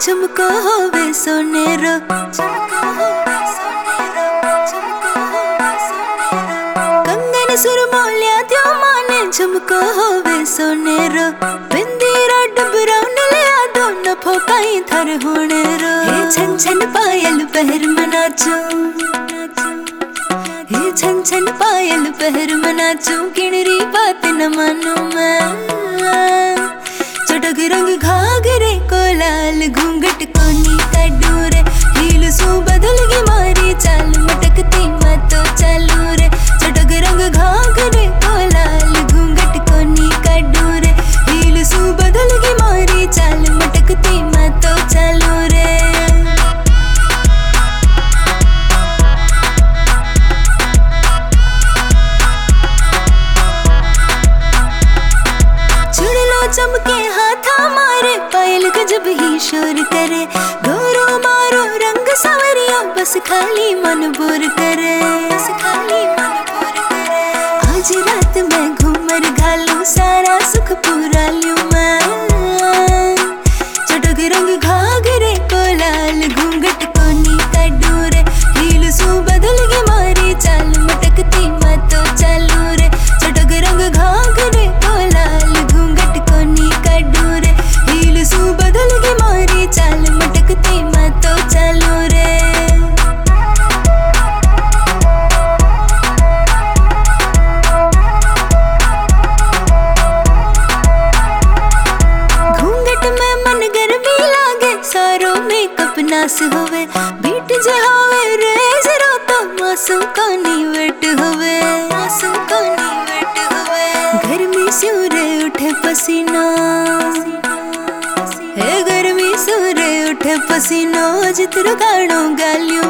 झुमको होवे सोनेरो। कंगन सुरमोलिया त्यो माने झुमको होवे सोनेरो। बिंदी रड ब्राउन लिया दोनों फोकाई थर होनेरो। हे छन छन पायल पहर मनाचू, हे छन छन पायल पहर मनाचू। किणरी बात न मानू मैं, चटक रंग घाघरे को लाल घूंघट कोनी का डोरे। हील सू बदल गई मारी चाल मटकती मैं तो चालू रे। चटक रंग घाघरे को लाल घूंघट कोनी का डोरे। हील सू बदल गई मारी चाल मटकती मैं तो चालू रे। चमके हाथा मारे पायल गजब ही शोर करे। गोरो मारो रंग सावरिया बस खाली मन बोर करे, बस खाली मन बोर करे। आज रात मैं घूमर घालू सारा सुख पूरा लूं मैं। चटक रंग घाघरे को लाल घूंघट कोनी का डोरे। हील सू बदल गई मारी चाल मटकती मैं तो चालू रे। चटक रंग घाघरे को लाल घूंघट कोनी का डोरे। हील सू बदल गई मारी चाल मटकती मैं तो चालू रे। घूंघट में मन गर्मी लागे सारो मेकअप नास होवे। बीट जे होवे रेज रो तो मासूम कोनी वेट होवे, मासूम कोनी वेट होवे। गर्मी सूरे उठे पसीना, हे गर्मी सूरे उठे पसीनो। जितर गाणो गालियो